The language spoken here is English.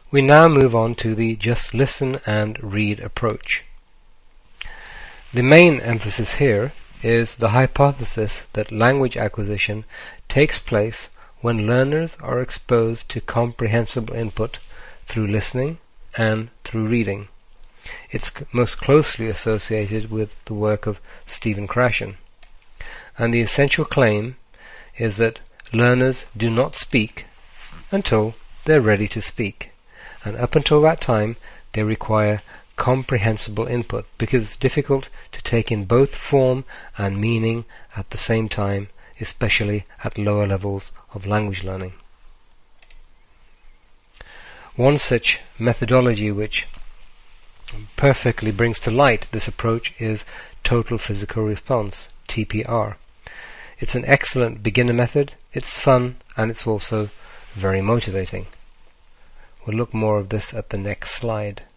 We now move on to the just listen and read approach. The main emphasis here is the hypothesis that language acquisition takes place when learners are exposed to comprehensible input through listening and through reading. It's most closely associated with the work of Stephen Krashen. And the essential claim is that learners do not speak until they're ready to speak. And up until that time, they require comprehensible input, because it's difficult to take in both form and meaning at the same time, especially at lower levels of language learning. One such methodology which perfectly brings to light this approach is Total Physical Response, TPR. It's an excellent beginner method, it's fun, and it's also very motivating. We'll look more of this at the next slide.